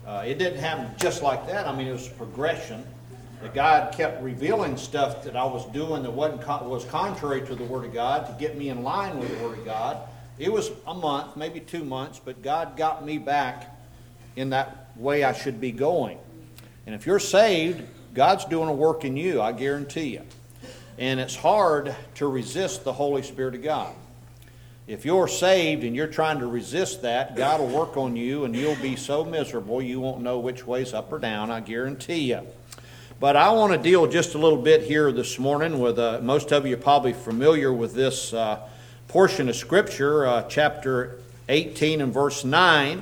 It didn't happen just like that. I mean, it was a progression. That God kept revealing stuff that I was doing that was contrary to the Word of God to get me in line with the Word of God. It was a month, maybe 2 months, but God got me back in that way I should be going. And if you're saved, God's doing a work in you, I guarantee you. And it's hard to resist the Holy Spirit of God. If you're saved and you're trying to resist that, God will work on you and you'll be so miserable you won't know which way's up or down, I guarantee you. But I want to deal just a little bit here this morning with, most of you are probably familiar with this portion of Scripture, chapter 18 and verse 9.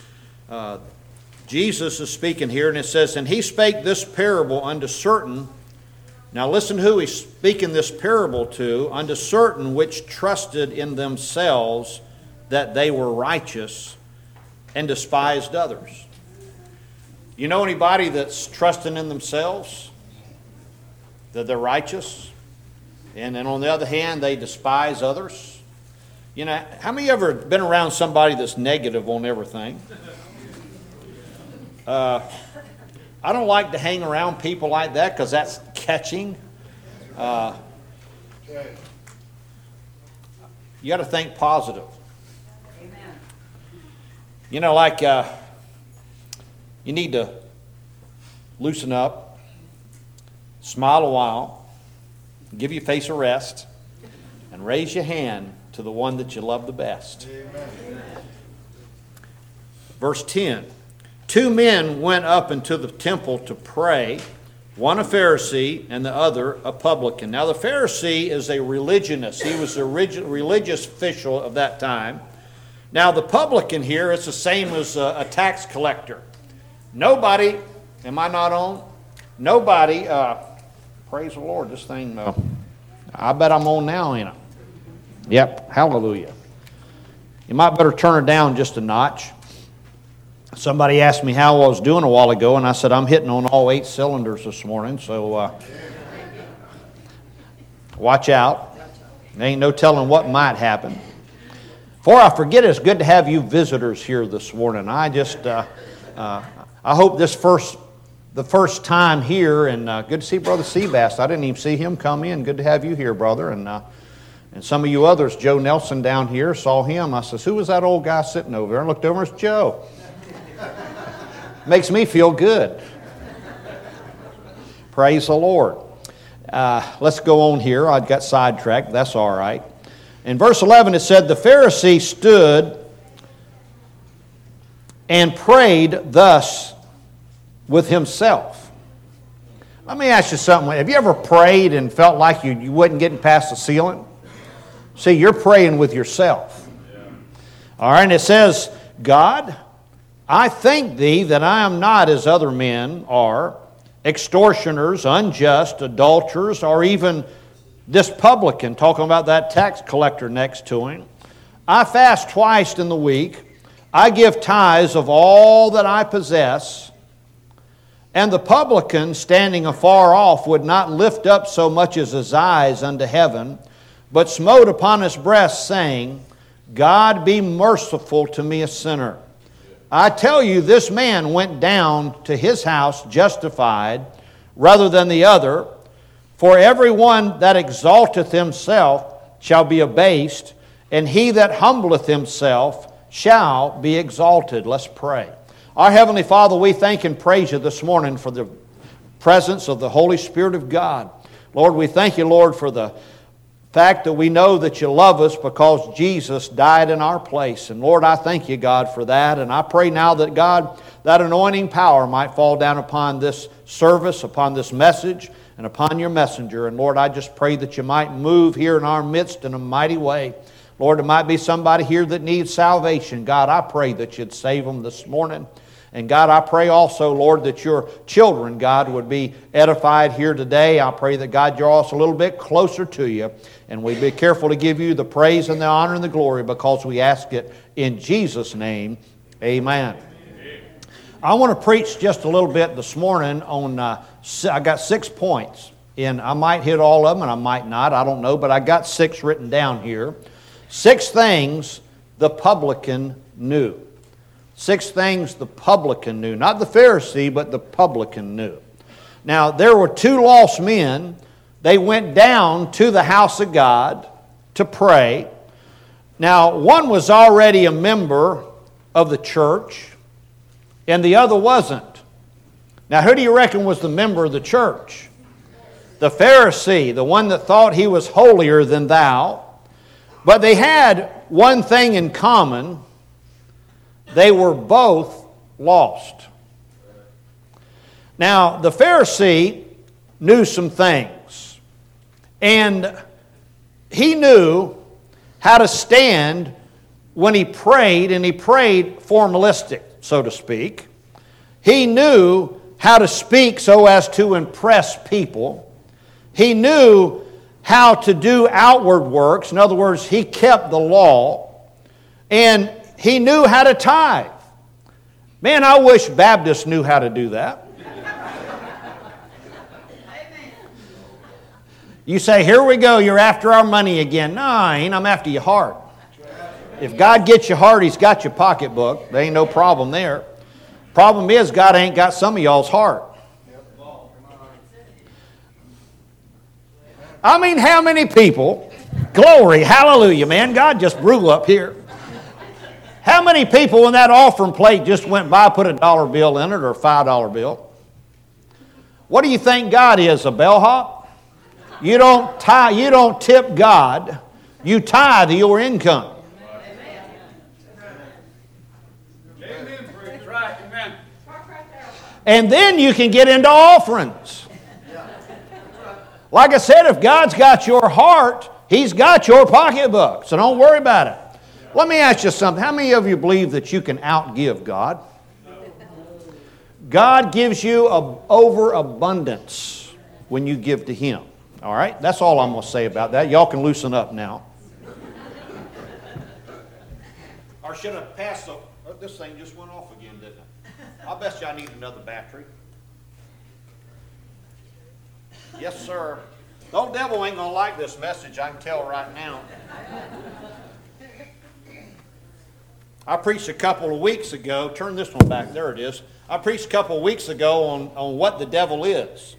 Jesus is speaking here, and it says, "And he spake this parable unto certain," now listen who he's speaking this parable to, "unto certain which trusted in themselves that they were righteous, and despised others." You know anybody that's trusting in themselves, that they're righteous, and then on the other hand, they despise others? You know, how many of you ever been around somebody that's negative on everything? I don't like to hang around people like that because that's catching. You got to think positive. Amen. You know, like you need to loosen up, smile a while, give your face a rest, and raise your hand to the one that you love the best. Amen. Verse 10, "Two men went up into the temple to pray, one a Pharisee and the other a publican." Now the Pharisee is a religionist. He was a religious official of that time. Now the publican here is the same as a tax collector. Nobody, am I not on? Nobody, praise the Lord, this thing, I bet I'm on now, ain't I? Yep, hallelujah. You might better turn it down just a notch. Somebody asked me how I was doing a while ago, and I said I'm hitting on all 8 cylinders this morning, so watch out. There ain't no telling what might happen. Before I forget, it's good to have you visitors here this morning. I hope the first time here, and good to see Brother Seabass. I didn't even see him come in. Good to have you here, brother. And some of you others, Joe Nelson down here, saw him. I says, "Who was that old guy sitting over there?" And looked over, it's Joe. Makes me feel good. Praise the Lord. Let's go on here. I got sidetracked. That's all right. In verse 11 it said, "The Pharisee stood and prayed thus with himself." Let me ask you something. Have you ever prayed and felt like you wasn't getting past the ceiling? See, you're praying with yourself. Yeah. All right, and it says, "God, I thank thee that I am not as other men are, extortioners, unjust, adulterers, or even this publican," talking about that tax collector next to him. "I fast twice in the week. I give tithes of all that I possess." And the publican, standing afar off, would not lift up so much as his eyes unto heaven, but smote upon his breast, saying, "God be merciful to me, a sinner." I tell you, this man went down to his house justified rather than the other. For everyone that exalteth himself shall be abased, and he that humbleth himself shall be exalted. Let's pray. Our Heavenly Father, we thank and praise you this morning for the presence of the Holy Spirit of God. Lord, we thank you, Lord, for the fact that we know that you love us because Jesus died in our place. And Lord, I thank you, God, for that. And I pray now that, God, that anointing power might fall down upon this service, upon this message, and upon your messenger. And Lord, I just pray that you might move here in our midst in a mighty way. Lord, there might be somebody here that needs salvation. God, I pray that you'd save them this morning. And God, I pray also, Lord, that your children, God, would be edified here today. I pray that, God, draw us a little bit closer to you. And we be careful to give you the praise and the honor and the glory because we ask it in Jesus' name. Amen. I want to preach just a little bit this morning on, I got 6 points. And I might hit all of them and I might not. I don't know. But I got 6 written down here. 6 things the publican knew. 6 things the publican knew. Not the Pharisee, but the publican knew. Now, there were 2 lost men. They went down to the house of God to pray. Now, one was already a member of the church, and the other wasn't. Now, who do you reckon was the member of the church? The Pharisee, the one that thought he was holier than thou. But they had one thing in common. They were both lost. Now, the Pharisee knew some things. And he knew how to stand when he prayed, and he prayed formalistic, so to speak. He knew how to speak so as to impress people. He knew how to do outward works. In other words, he kept the law. And he knew how to tithe. Man, I wish Baptists knew how to do that. You say, here we go, you're after our money again. No, I ain't. I'm after your heart. If God gets your heart, He's got your pocketbook. There ain't no problem there. Problem is, God ain't got some of y'all's heart. I mean, how many people, glory, hallelujah, man, God just blew up here. How many people when that offering plate just went by, put a $1 bill in it or a $5 bill? What do you think God is, a bellhop? You don't tip God, you tithe your income. And then you can get into offerings. Like I said, if God's got your heart, He's got your pocketbook. So don't worry about it. Let me ask you something. How many of you believe that you can outgive God? God gives you an overabundance when you give to Him. All right? That's all I'm going to say about that. Y'all can loosen up now. Or should I pass the... This thing just went off again, didn't it? I bet you I need another battery. Yes, sir. The old devil ain't going to like this message, I can tell right now. I preached a couple of weeks ago. Turn this one back. There it is. I preached a couple of weeks ago on what the devil is.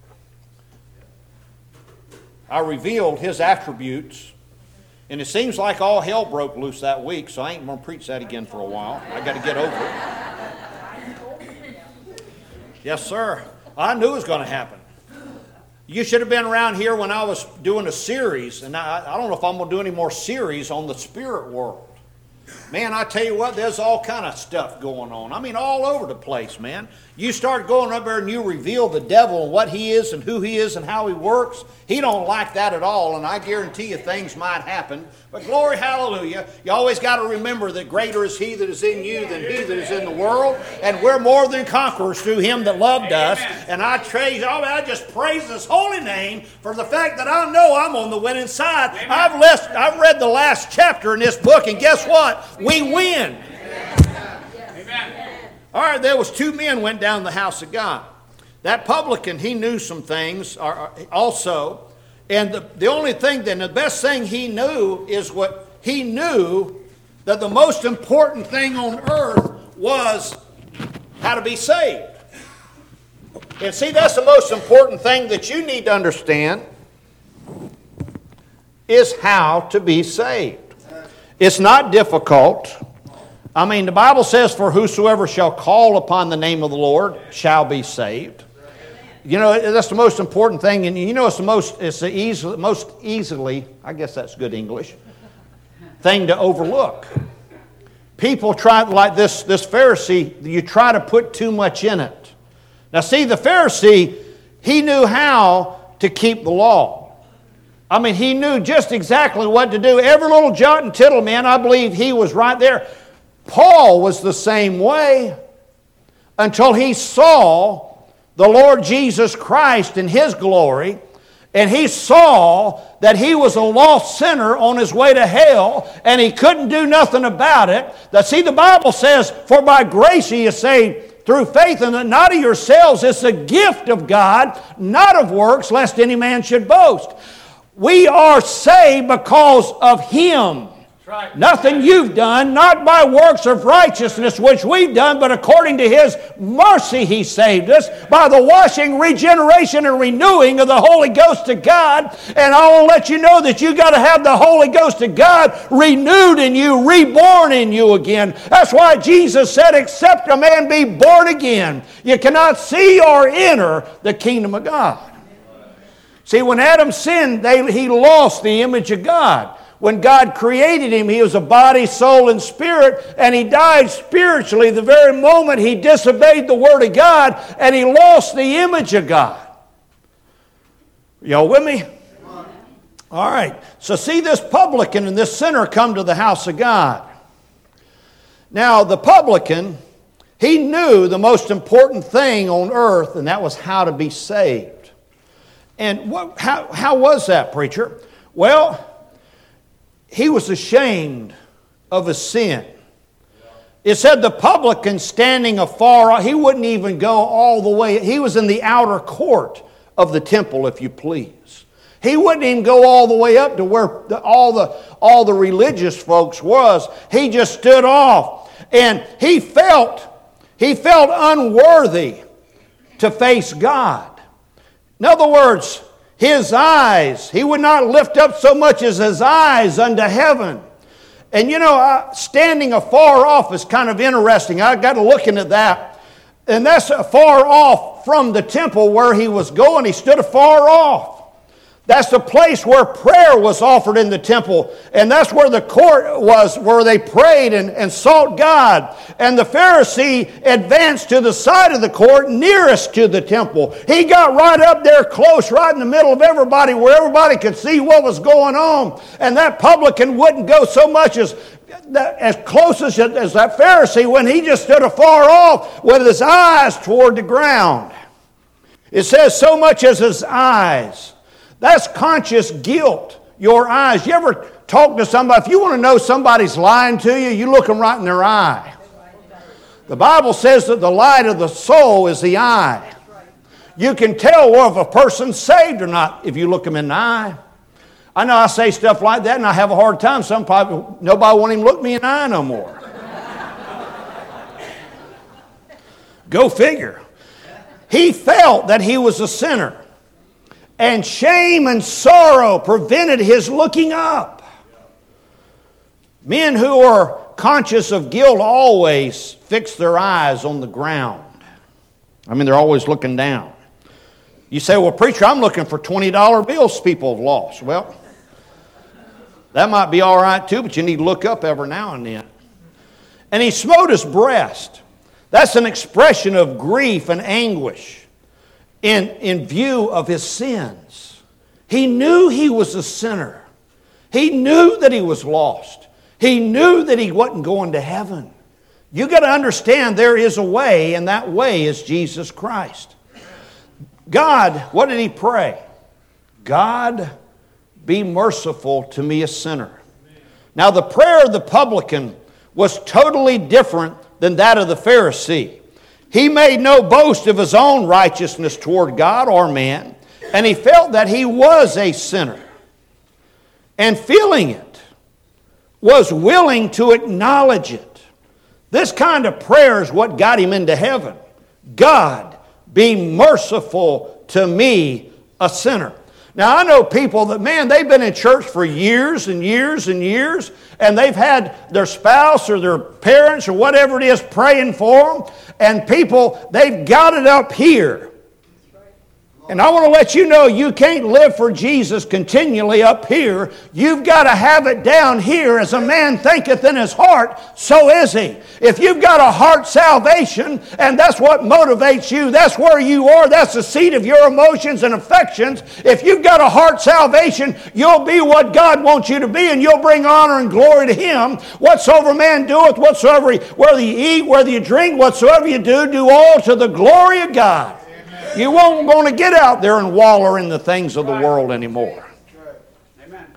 I revealed his attributes. And it seems like all hell broke loose that week, so I ain't going to preach that again for a while. I got to get over it. Yes, sir. I knew it was going to happen. You should have been around here when I was doing a series, and I don't know if I'm going to do any more series on the spirit world. Man, I tell you what, there's all kind of stuff going on. I mean, all over the place, man. You start going up there and you reveal the devil and what he is and who he is and how he works. He don't like that at all, and I guarantee you things might happen. But glory, hallelujah, you always got to remember that greater is He that is in you than he that is in the world. And we're more than conquerors through Him that loved us. And I just praise His holy name for the fact that I know I'm on the winning side. I've read the last chapter in this book, and guess what? We win. Amen. All right, there was 2 men went down to the house of God. That publican, he knew some things also. And the only thing, then, the best thing he knew is what he knew, that the most important thing on earth was how to be saved. And see, that's the most important thing that you need to understand, is how to be saved. It's not difficult. I mean, the Bible says, for whosoever shall call upon the name of the Lord shall be saved. You know, that's the most important thing. And you know, it's the most easily, I guess that's good English, thing to overlook. People try, like this Pharisee, you try to put too much in it. Now see, the Pharisee, he knew how to keep the law. I mean, he knew just exactly what to do. Every little jot and tittle, man, I believe he was right there. Paul was the same way until he saw the Lord Jesus Christ in His glory, and he saw that he was a lost sinner on his way to hell, and he couldn't do nothing about it. See, the Bible says, for by grace ye are saved through faith, and that not of yourselves, it's a gift of God, not of works, lest any man should boast. We are saved because of Him. Nothing you've done, not by works of righteousness which we've done, but according to His mercy He saved us by the washing, regeneration, and renewing of the Holy Ghost of God. And I want to let you know that you got to have the Holy Ghost of God renewed in you, reborn in you again. That's why Jesus said, except a man be born again, you cannot see or enter the kingdom of God. See, when Adam sinned, he lost the image of God. When God created him, he was a body, soul, and spirit, and he died spiritually the very moment he disobeyed the Word of God, and he lost the image of God. Y'all with me? All right. So see this publican and this sinner come to the house of God. Now, the publican, he knew the most important thing on earth, and that was how to be saved. And how was that, preacher? Well, he was ashamed of his sin. It said the publican standing afar off, he wouldn't even go all the way. He was in the outer court of the temple, if you please. He wouldn't even go all the way up to where all the religious folks was. He just stood off. And he felt unworthy to face God. In other words, his eyes, he would not lift up so much as his eyes unto heaven. And you know, standing afar off is kind of interesting. I got to look into that. And that's far off from the temple where he was going. He stood afar off. That's the place where prayer was offered in the temple. And that's where the court was, where they prayed and sought God. And the Pharisee advanced to the side of the court nearest to the temple. He got right up there close, right in the middle of everybody, where everybody could see what was going on. And that publican wouldn't go so much as close as that Pharisee when he just stood afar off with his eyes toward the ground. It says so much as his eyes. That's conscious guilt, your eyes. You ever talk to somebody, if you want to know somebody's lying to you, you look them right in their eye. The Bible says that the light of the soul is the eye. You can tell if a person's saved or not if you look them in the eye. I know I say stuff like that and I have a hard time. Nobody won't even look me in the eye no more. Go figure. He felt that he was a sinner. And shame and sorrow prevented his looking up. Men who are conscious of guilt always fix their eyes on the ground. I mean, they're always looking down. You say, well, preacher, I'm looking for $20 bills people have lost. Well, that might be all right too, but you need to look up every now and then. And he smote his breast. That's an expression of grief and anguish. In view of his sins. He knew he was a sinner. He knew that he was lost. He knew that he wasn't going to heaven. You got to understand there is a way, and that way is Jesus Christ. God, what did he pray? God, be merciful to me, a sinner. Now the prayer of the publican was totally different than that of the Pharisee. He made no boast of his own righteousness toward God or man, and he felt that he was a sinner. And feeling it, was willing to acknowledge it. This kind of prayer is what got him into heaven. God, be merciful to me, a sinner. Now, I know people that, man, they've been in church for years and years and years, and they've had their spouse or their parents or whatever it is praying for them, and people, they've got it up here. And I want to let you know you can't live for Jesus continually up here. You've got to have it down here. As a man thinketh in his heart, so is he. If you've got a heart salvation, and that's what motivates you, that's where you are, that's the seat of your emotions and affections. If you've got a heart salvation, you'll be what God wants you to be, and you'll bring honor and glory to Him. Whatsoever man doeth, whether you eat, whether you drink, whatsoever you do, do all to the glory of God. You won't want to get out there and waller in the things of the world anymore. Amen.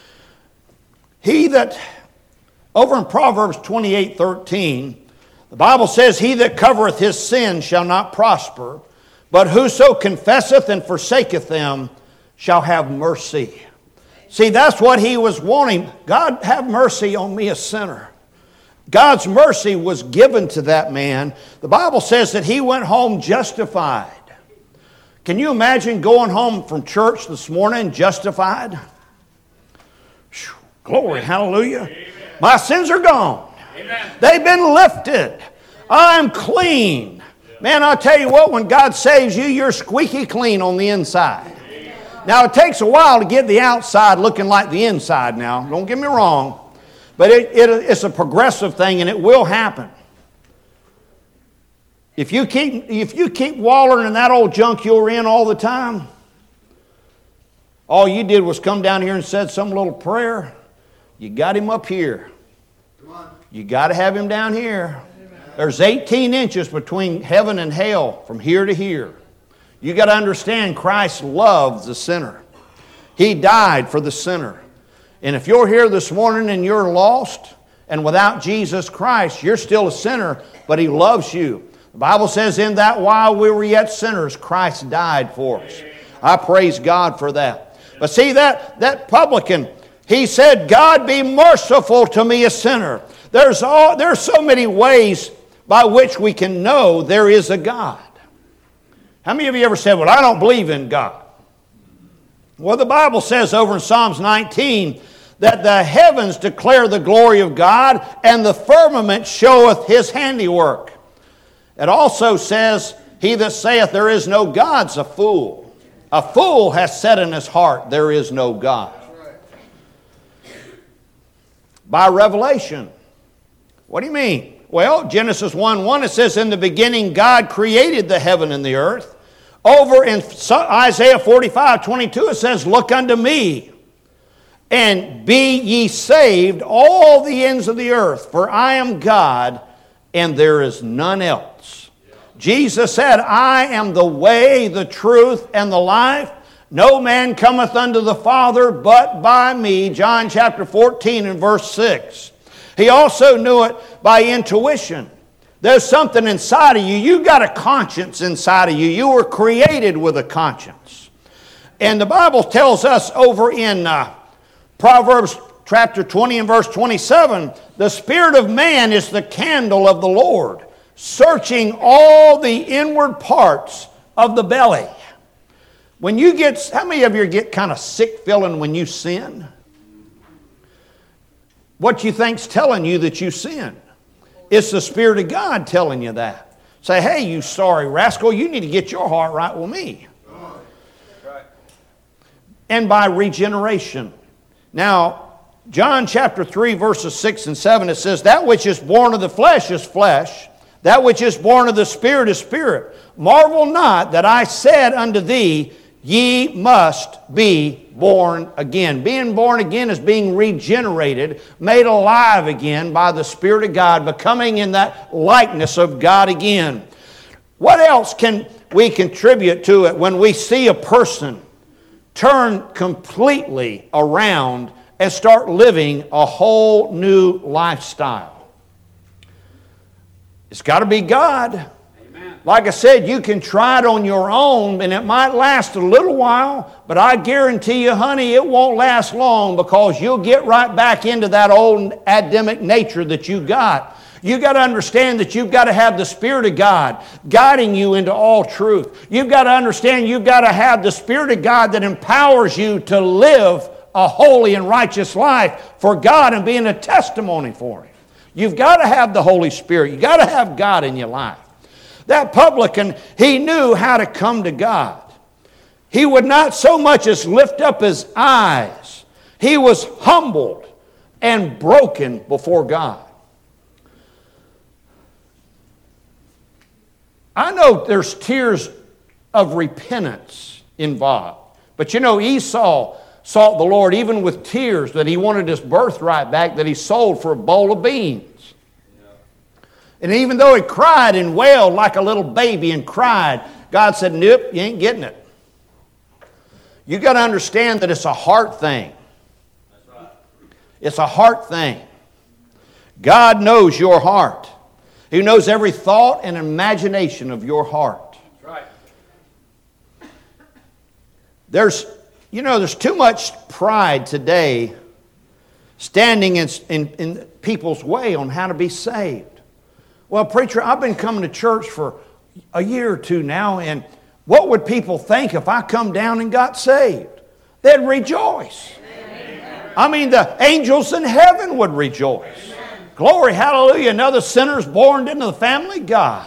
He that, over in Proverbs 28:13, the Bible says, he that covereth his sin shall not prosper, but whoso confesseth and forsaketh them shall have mercy. See, that's what he was wanting. God, have mercy on me, a sinner. God's mercy was given to that man. The Bible says that he went home justified. Can you imagine going home from church this morning justified? Whew, glory, hallelujah. Amen. My sins are gone. Amen. They've been lifted. I'm clean. Man, I'll tell you what, when God saves you, you're squeaky clean on the inside. Amen. Now, it takes a while to get the outside looking like the inside now. Don't get me wrong. But it's a progressive thing, and it will happen. If you keep wallowing in that old junk you were in all the time, all you did was come down here and said some little prayer. You got him up here. You got to have him down here. There's 18 inches between heaven and hell from here to here. You got to understand Christ loves the sinner. He died for the sinner. And if you're here this morning and you're lost and without Jesus Christ, you're still a sinner, but He loves you. The Bible says, in that while we were yet sinners, Christ died for us. I praise God for that. But see, that publican, he said, God be merciful to me, a sinner. There's so many ways by which we can know there is a God. How many of you ever said, well, I don't believe in God? Well, the Bible says over in Psalms 19 that the heavens declare the glory of God, and the firmament showeth His handiwork. It also says, he that saith there is no God's a fool. A fool has said in his heart, there is no God. By revelation. What do you mean? Well, Genesis 1:1, it says, in the beginning God created the heaven and the earth. Over in Isaiah 45:22, it says, look unto me, and be ye saved, all the ends of the earth, for I am God, and there is none else. Jesus said, I am the way, the truth, and the life. No man cometh unto the Father but by me. John chapter 14 and verse 6. He also knew it by intuition. There's something inside of you. You got a conscience inside of you. You were created with a conscience. And the Bible tells us over in Proverbs chapter 20 and verse 27, the spirit of man is the candle of the Lord, searching all the inward parts of the belly. When you get, how many of you get kind of sick feeling when you sin? What you think's telling you that you sin? It's the Spirit of God telling you that. Say, hey, you sorry rascal, you need to get your heart right with me. And by regeneration. Now, John chapter 3, verses 6 and 7, it says, that which is born of the flesh is flesh, that which is born of the Spirit is spirit. Marvel not that I said unto thee, ye must be born again. Being born again is being regenerated, made alive again by the Spirit of God, becoming in that likeness of God again. What else can we contribute to it when we see a person turn completely around and start living a whole new lifestyle? It's got to be God. Amen. Like I said, you can try it on your own and it might last a little while, but I guarantee you, honey, it won't last long because you'll get right back into that old Adamic nature that you got. You've got to understand that you've got to have the Spirit of God guiding you into all truth. You've got to understand you've got to have the Spirit of God that empowers you to live a holy and righteous life for God and being a testimony for Him. You've got to have the Holy Spirit. You've got to have God in your life. That publican, he knew how to come to God. He would not so much as lift up his eyes. He was humbled and broken before God. I know there's tears of repentance involved. But you know, Esau sought the Lord even with tears that he wanted his birthright back that he sold for a bowl of beans. Yeah. And even though he cried and wailed like a little baby and cried, God said, nope, you ain't getting it. You got to understand that it's a heart thing. That's right. It's a heart thing. God knows your heart. He knows every thought and imagination of your heart. That's right. You know, there's too much pride today standing in people's way on how to be saved. Well, preacher, I've been coming to church for a year or two now, and what would people think if I come down and got saved? They'd rejoice. I mean, the angels in heaven would rejoice. Glory, hallelujah, another sinner's born into the family of God.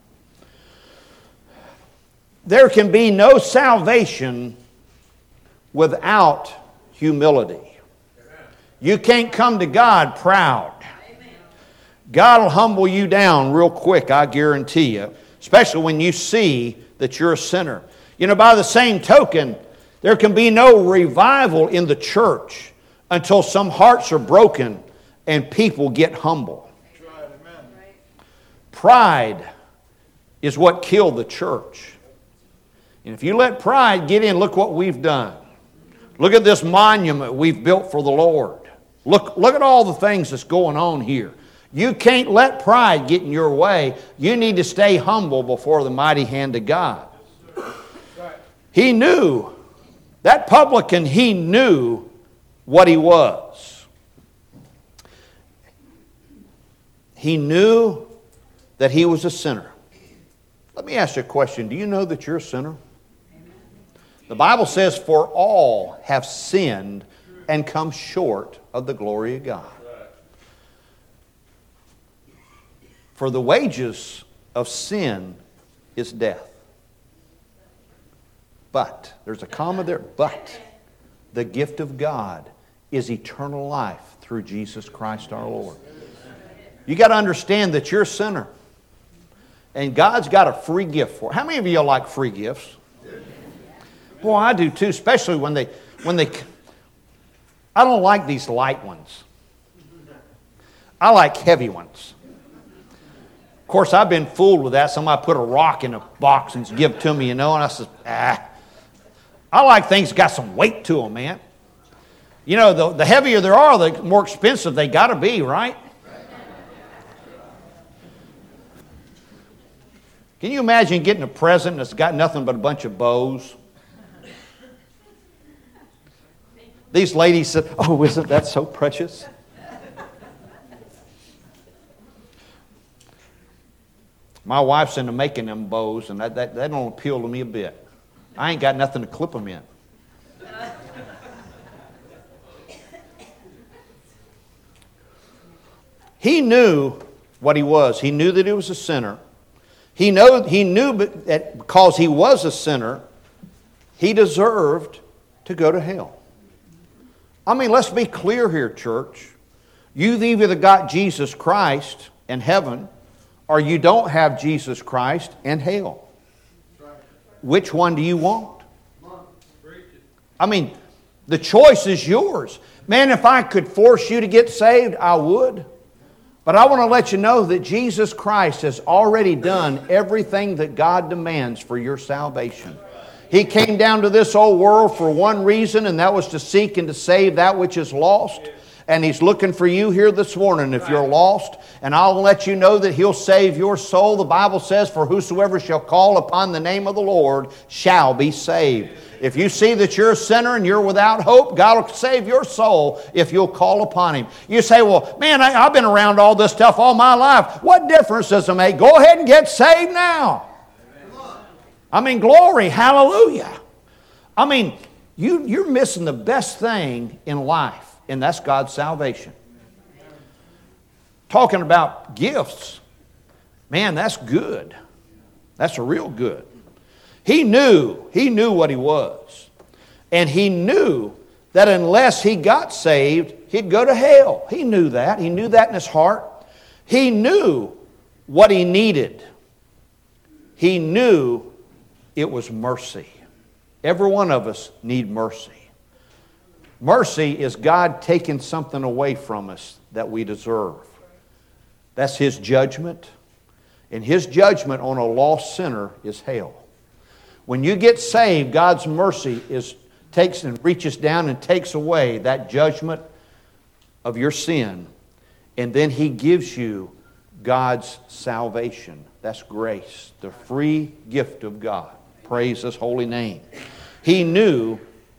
There can be no salvation without humility. You can't come to God proud. God will humble you down real quick, I guarantee you, especially when you see that you're a sinner. You know, by the same token, there can be no revival in the church until some hearts are broken and people get humble. Pride is what killed the church. And if you let pride get in, look what we've done. Look at this monument we've built for the Lord. Look at all the things that's going on here. You can't let pride get in your way. You need to stay humble before the mighty hand of God. He knew, that publican, he knew what he was. He knew that he was a sinner. Let me ask you a question. Do you know that you're a sinner? The Bible says, for all have sinned and come short of the glory of God. For the wages of sin is death. But, there's a comma there, but the gift of God is eternal life through Jesus Christ our Lord. You got to understand that you're a sinner. And God's got a free gift for it. How many of you like free gifts? Boy, I do too, especially when they I don't like these light ones. I like heavy ones. Of course, I've been fooled with that. Somebody put a rock in a box and give it to me, and I said, I like things that got some weight to them, man. You know, the heavier they are, the more expensive they got to be, right? Can you imagine getting a present that's got nothing but a bunch of bows? These ladies said, oh, isn't that so precious? My wife's into making them bows, and that don't appeal to me a bit. I ain't got nothing to clip them in. He knew what he was. He knew that he was a sinner. He knew that because he was a sinner, he deserved to go to hell. I mean, let's be clear here, church. You've either got Jesus Christ and heaven, or you don't have Jesus Christ and hell. Which one do you want? I mean, the choice is yours. Man, if I could force you to get saved, I would. But I want to let you know that Jesus Christ has already done everything that God demands for your salvation. He came down to this old world for one reason, and that was to seek and to save that which is lost. And He's looking for you here this morning if you're lost. And I'll let you know that He'll save your soul. The Bible says, for whosoever shall call upon the name of the Lord shall be saved. If you see that you're a sinner and you're without hope, God will save your soul if you'll call upon Him. You say, well, man, I've been around all this stuff all my life. What difference does it make? Go ahead and get saved now. I mean, glory, hallelujah. I mean, you're missing the best thing in life, and that's God's salvation. Talking about gifts, man, that's good. That's a real good. He knew what he was. And he knew that unless he got saved, he'd go to hell. He knew that. He knew that in his heart. He knew what he needed. He knew it was mercy. Every one of us need mercy. Mercy is God taking something away from us that we deserve. That's His judgment. And His judgment on a lost sinner is hell. When you get saved, God's mercy takes and reaches down and takes away that judgment of your sin. And then He gives you God's salvation. That's grace, the free gift of God. Praise His holy name. He knew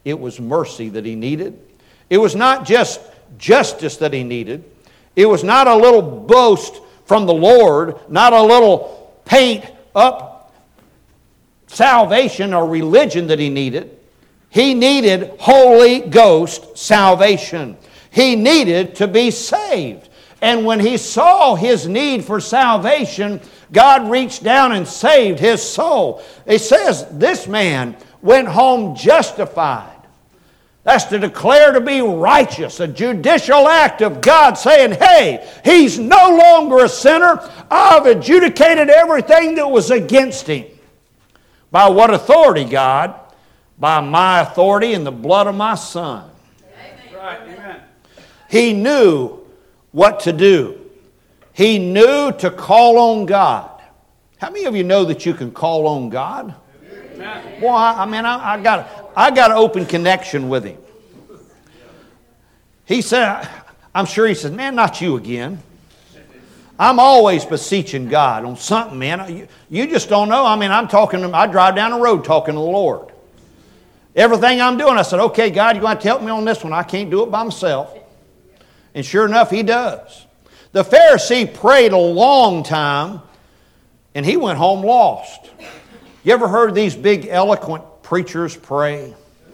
it was mercy that he needed. It was not just justice that he needed. It was not a little boast from the Lord, not a little paint up salvation or religion that he needed. He needed Holy Ghost salvation. He needed to be saved. And when he saw his need for salvation, God reached down and saved his soul. It says this man went home justified. That's to declare to be righteous, a judicial act of God saying, hey, he's no longer a sinner. I've adjudicated everything that was against him. By what authority, God? By my authority and the blood of my Son. Right, amen. He knew what to do. He knew to call on God. How many of you know that you can call on God? Amen. Boy, I got an open connection with him. He said, I'm sure he said, man, not you again. I'm always beseeching God on something, man. You just don't know. I drive down the road talking to the Lord. Everything I'm doing, I said, okay, God, you're going to help me on this one. I can't do it by myself. And sure enough, he does. The Pharisee prayed a long time, and he went home lost. You ever heard these big, eloquent preachers pray?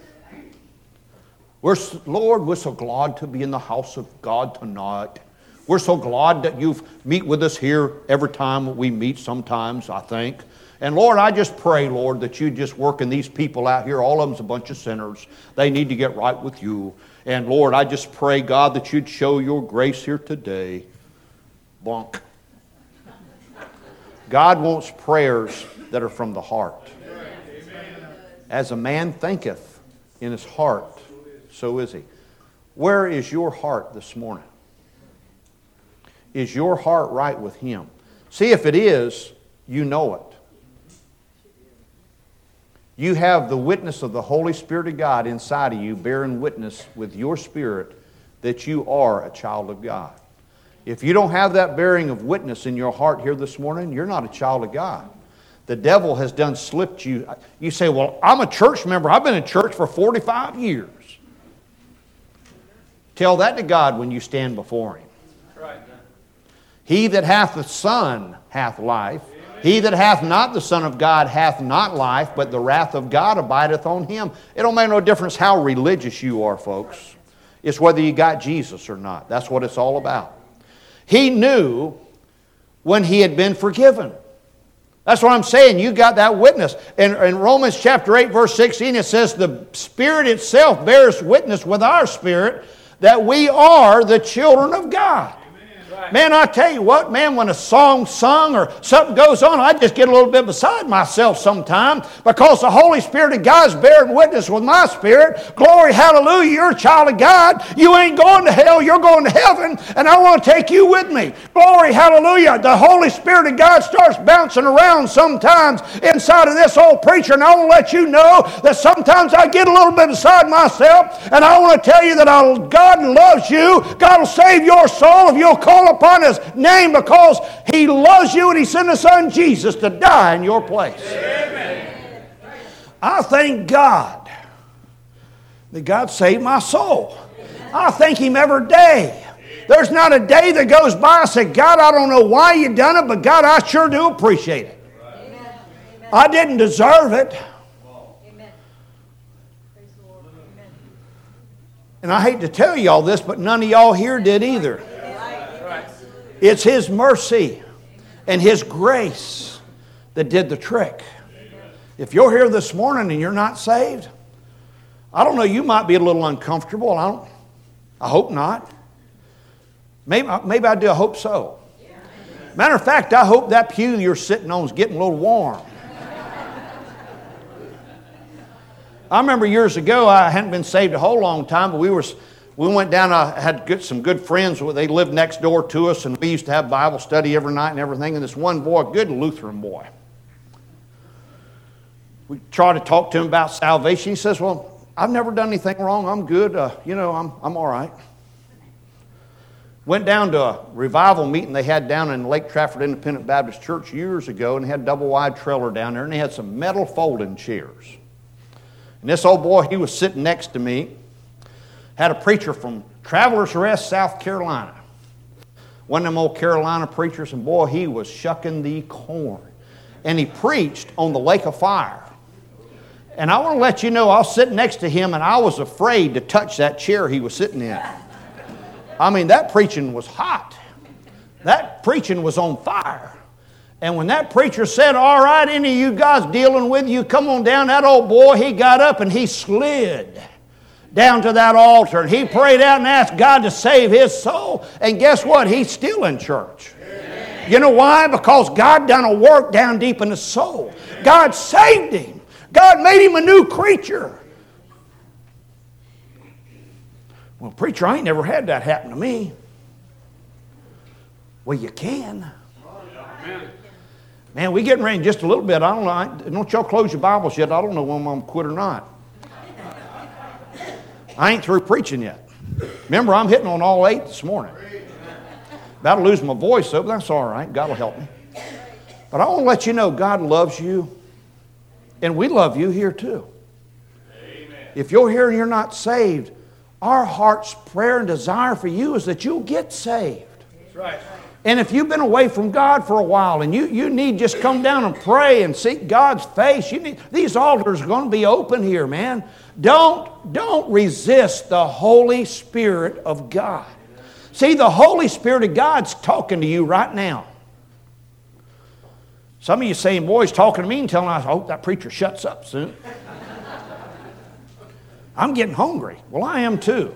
Lord, we're so glad to be in the house of God tonight. We're so glad that you meet with us here every time we meet sometimes, I think. And Lord, I just pray, Lord, that you just working these people out here. All of them's a bunch of sinners. They need to get right with you. And Lord, I just pray, God, that you'd show your grace here today. Bonk. God wants prayers that are from the heart. As a man thinketh in his heart, so is he. Where is your heart this morning? Is your heart right with him? See, if it is, you know it. You have the witness of the Holy Spirit of God inside of you, bearing witness with your spirit that you are a child of God. If you don't have that bearing of witness in your heart here this morning, you're not a child of God. The devil has done slipped you. You say, well, I'm a church member. I've been in church for 45 years. Tell that to God when you stand before him. Right. He that hath the Son hath life. He that hath not the Son of God hath not life, but the wrath of God abideth on him. It don't make no difference how religious you are, folks. It's whether you got Jesus or not. That's what it's all about. He knew when he had been forgiven. That's what I'm saying. You got that witness. In Romans chapter 8, verse 16, it says, the Spirit itself bears witness with our spirit that we are the children of God. Man, I tell you what, man, when a song's sung or something goes on, I just get a little bit beside myself sometimes because the Holy Spirit of God's bearing witness with my spirit. Glory, hallelujah, you're a child of God. You ain't going to hell, you're going to heaven, and I want to take you with me. Glory, hallelujah. The Holy Spirit of God starts bouncing around sometimes inside of this old preacher, and I want to let you know that sometimes I get a little bit beside myself, and I want to tell you that God loves you. God will save your soul if you'll call upon his name because he loves you and he sent his son Jesus to die in your place. Amen. I thank God that God saved my soul. I thank him every day. There's not a day that goes by I say, God, I don't know why you done it, but God, I sure do appreciate it. Amen. I didn't deserve it. Amen. And I hate to tell y'all this, but none of y'all here did either. It's his mercy and his grace that did the trick. If you're here this morning and you're not saved, I don't know, you might be a little uncomfortable. I hope not. Maybe I do. I hope so. Matter of fact, I hope that pew you're sitting on is getting a little warm. I remember years ago, I hadn't been saved a whole long time, but we went down, I had some good friends. They lived next door to us, and we used to have Bible study every night and everything. And this one boy, a good Lutheran boy, we tried to talk to him about salvation. He says, well, I've never done anything wrong. I'm good. I'm all right. Went down to a revival meeting they had down in Lake Trafford Independent Baptist Church years ago, and they had a double-wide trailer down there, and they had some metal folding chairs. And this old boy, he was sitting next to me, had a preacher from Travelers Rest, South Carolina. One of them old Carolina preachers, and boy, he was shucking the corn. And he preached on the lake of fire. And I want to let you know, I was sitting next to him, and I was afraid to touch that chair he was sitting in. I mean, that preaching was hot. That preaching was on fire. And when that preacher said, all right, any of you guys dealing with you, come on down, that old boy, he got up and he slid down to that altar. And he prayed out and asked God to save his soul. And guess what? He's still in church. Amen. You know why? Because God done a work down deep in his soul. God saved him. God made him a new creature. Well, preacher, I ain't never had that happen to me. Well, you can. Man, we getting ready in just a little bit. I don't know. Don't y'all close your Bibles yet. I don't know when I'm going to quit or not. I ain't through preaching yet. Remember, I'm hitting on all 8 this morning. About to lose my voice, though, but that's all right. God will help me. But I want to let you know God loves you, and we love you here too. Amen. If you're here and you're not saved, our heart's prayer and desire for you is that you'll get saved. That's right. And if you've been away from God for a while and you need just come down and pray and seek God's face, these altars are going to be open here, man. Don't resist the Holy Spirit of God. See, the Holy Spirit of God's talking to you right now. Some of you saying, boy, he's talking to me and telling us, I hope that preacher shuts up soon. I'm getting hungry. Well, I am too.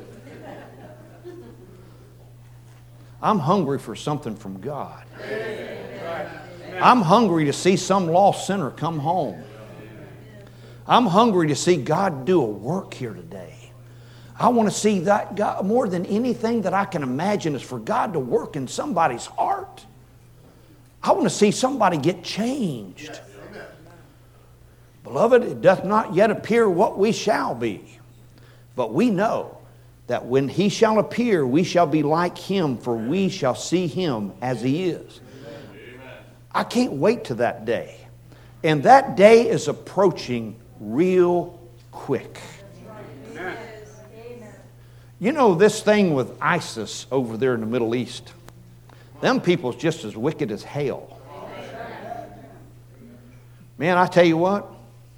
I'm hungry for something from God. I'm hungry to see some lost sinner come home. I'm hungry to see God do a work here today. I want to see that God, more than anything that I can imagine, is for God to work in somebody's heart. I want to see somebody get changed. Beloved, it doth not yet appear what we shall be, but we know that when he shall appear, we shall be like him, for we shall see him as he is. Amen. I can't wait to that day. And that day is approaching real quick. Amen. You know, this thing with ISIS over there in the Middle East, them people's just as wicked as hell. Man, I tell you what,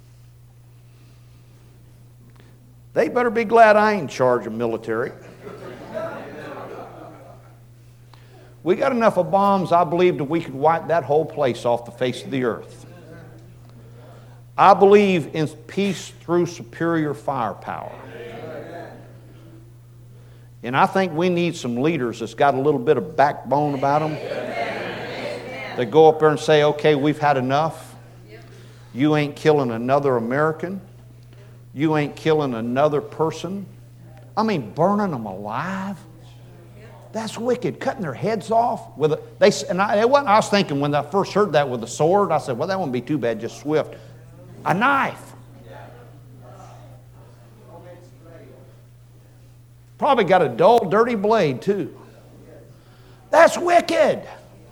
they better be glad I ain't in charge of military. We got enough of bombs, I believe, that we could wipe that whole place off the face of the earth. I believe in peace through superior firepower. And I think we need some leaders that's got a little bit of backbone about them. They go up there and say, okay, we've had enough. You ain't killing another American. You ain't killing another person. I mean, burning them alive. That's wicked. Cutting their heads off with I was thinking when I first heard that with a sword, I said, well, that wouldn't be too bad, just swift. A knife. Probably got a dull, dirty blade too. That's wicked.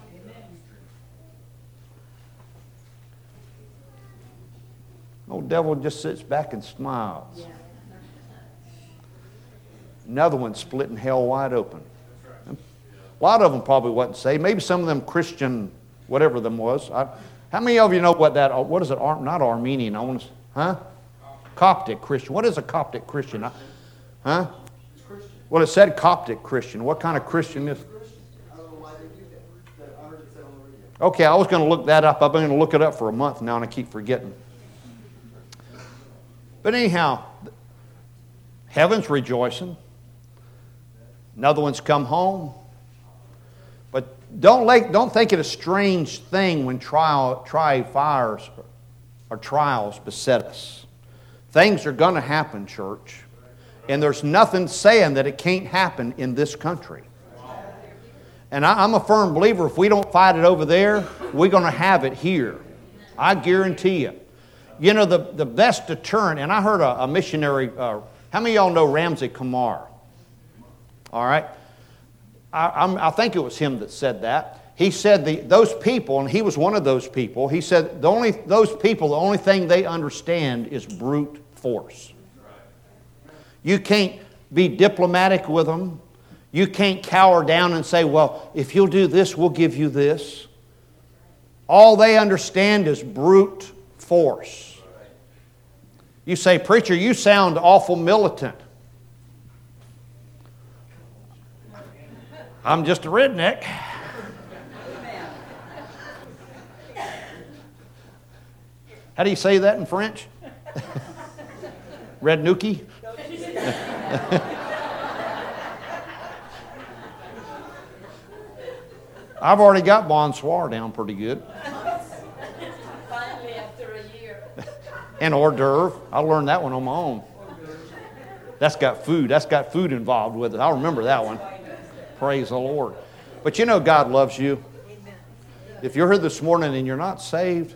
Old devil just sits back and smiles. Another one splitting hell wide open. A lot of them probably wasn't saved. Maybe some of them Christian, whatever them was. How many of you know what is it? Not Armenian. Coptic Christian. What is a Coptic Christian? Huh? Well, it said Coptic Christian. What kind of Christian is? Okay, I was going to look that up. I've been going to look it up for a month now, and I keep forgetting. But anyhow, heaven's rejoicing. Another one's come home. But don't think it a strange thing when fires or trials beset us. Things are going to happen, church. And there's nothing saying that it can't happen in this country. And I'm a firm believer, if we don't fight it over there, we're going to have it here. I guarantee you. You know, the best deterrent, and I heard a missionary, how many of y'all know Ramsey Kamar? All right? I think it was him that said that. He said those people, and he was one of those people, he said the only thing they understand is brute force. You can't be diplomatic with them. You can't cower down and say, well, if you'll do this, we'll give you this. All they understand is brute force. You say, preacher, you sound awful militant. I'm just a redneck. How do you say that in French? Red Nuki? I've already got bonsoir down pretty good. Finally, after a year. And hors d'oeuvre. I learned that one on my own. That's got food. That's got food involved with it. I'll remember that one. Praise the Lord. But you know God loves you. If you're here this morning and you're not saved,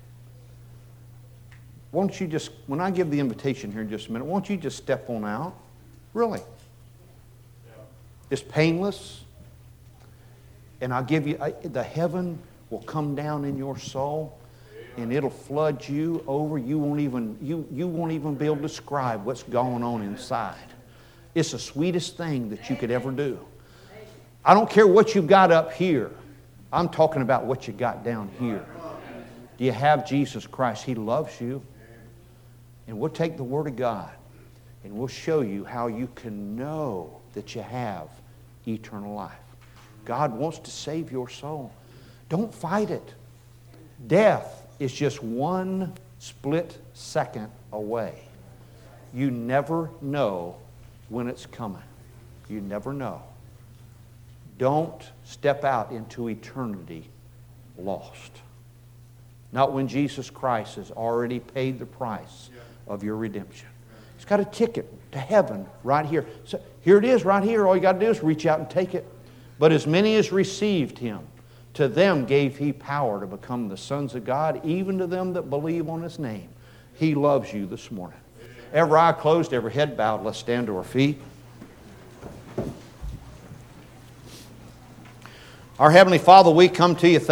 won't you just, when I give the invitation here in just a minute, won't you just step on out? Really. It's painless. And I'll give you, the heaven will come down in your soul and it'll flood you over. You won't even be able to describe what's going on inside. It's the sweetest thing that you could ever do. I don't care what you've got up here. I'm talking about what you got down here. Do you have Jesus Christ? He loves you. And we'll take the Word of God and we'll show you how you can know that you have eternal life. God wants to save your soul. Don't fight it. Death is just one split second away. You never know when it's coming. You never know. Don't step out into eternity lost. Not when Jesus Christ has already paid the price of your redemption. He's got a ticket to heaven right here. So here it is right here. All you got to do is reach out and take it. But as many as received Him, to them gave He power to become the sons of God, even to them that believe on His name. He loves you this morning. Every eye closed, every head bowed. Let's stand to our feet. Our Heavenly Father, we come to you.